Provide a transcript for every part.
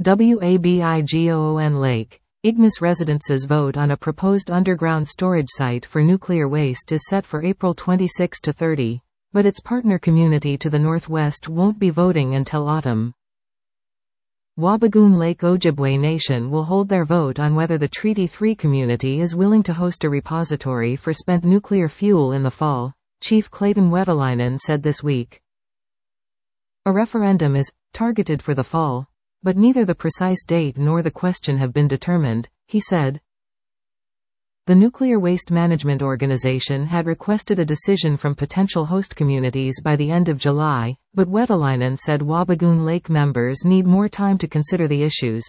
Wabigoon Lake. Ignis Residence's vote on a proposed underground storage site for nuclear waste is set for April 26 to 30, but its partner community to the northwest won't be voting until autumn. Wabigoon Lake Ojibwe Nation will hold their vote on whether the Treaty 3 community is willing to host a repository for spent nuclear fuel in the fall, Chief Clayton Wetalainen said this week. A referendum is targeted for the fall, but neither the precise date nor the question have been determined, he said. The Nuclear Waste Management Organization had requested a decision from potential host communities by the end of July, but Wetalainen said Wabigoon Lake members need more time to consider the issues.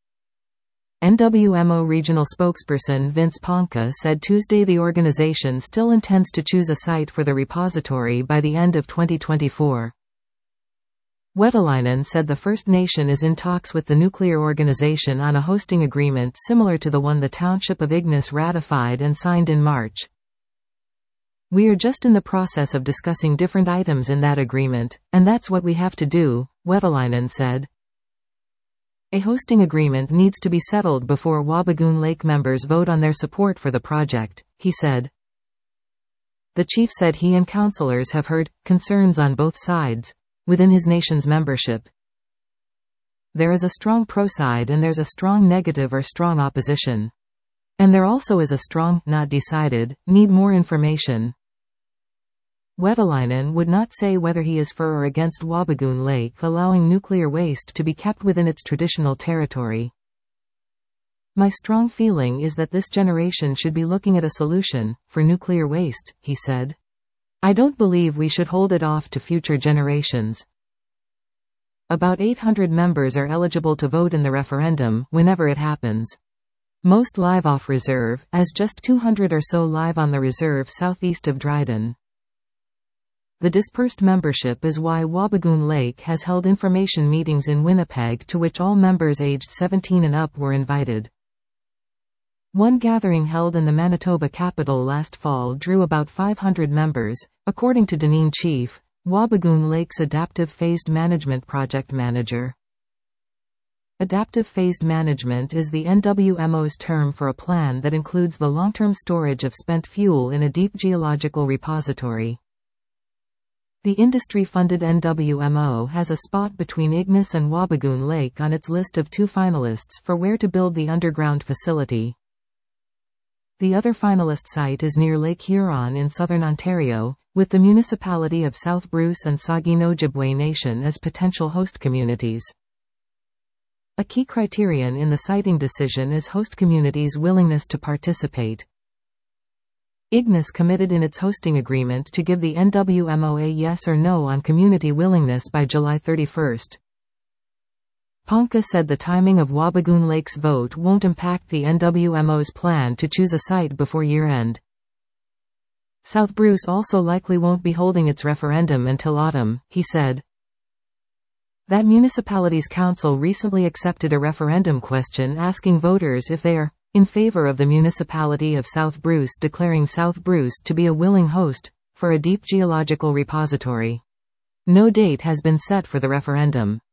NWMO regional spokesperson Vince Ponca said Tuesday the organization still intends to choose a site for the repository by the end of 2024. Wetalainen said the First Nation is in talks with the nuclear organization on a hosting agreement similar to the one the Township of Ignis ratified and signed in March. We are just in the process of discussing different items in that agreement, and that's what we have to do, Wetalainen said. A hosting agreement needs to be settled before Wabigoon Lake members vote on their support for the project, he said. The chief said he and councillors have heard concerns on both sides within his nation's membership. There is a strong pro-side and there's a strong negative or strong opposition. And there also is a strong, not decided, need more information. Wetalainen would not say whether he is for or against Wabigoon Lake allowing nuclear waste to be kept within its traditional territory. My strong feeling is that this generation should be looking at a solution for nuclear waste, he said. I don't believe we should hold it off to future generations. About 800 members are eligible to vote in the referendum, whenever it happens. Most live off reserve, as just 200 or so live on the reserve southeast of Dryden. The dispersed membership is why Wabigoon Lake has held information meetings in Winnipeg to which all members aged 17 and up were invited. One gathering held in the Manitoba capital last fall drew about 500 members, according to Deneen Chief, Wabigoon Lake's Adaptive Phased Management Project Manager. Adaptive Phased Management is the NWMO's term for a plan that includes the long-term storage of spent fuel in a deep geological repository. The industry-funded NWMO has a spot between Ignis and Wabigoon Lake on its list of 2 finalists for where to build the underground facility. The other finalist site is near Lake Huron in southern Ontario, with the municipality of South Bruce and Saugeen Ojibwe Nation as potential host communities. A key criterion in the siting decision is host communities' willingness to participate. Ignis committed in its hosting agreement to give the NWMO a yes or no on community willingness by July 31. Ponca said the timing of Wabigoon Lake's vote won't impact the NWMO's plan to choose a site before year-end. South Bruce also likely won't be holding its referendum until autumn, he said. That municipality's council recently accepted a referendum question asking voters if they are in favor of the municipality of South Bruce declaring South Bruce to be a willing host for a deep geological repository. No date has been set for the referendum.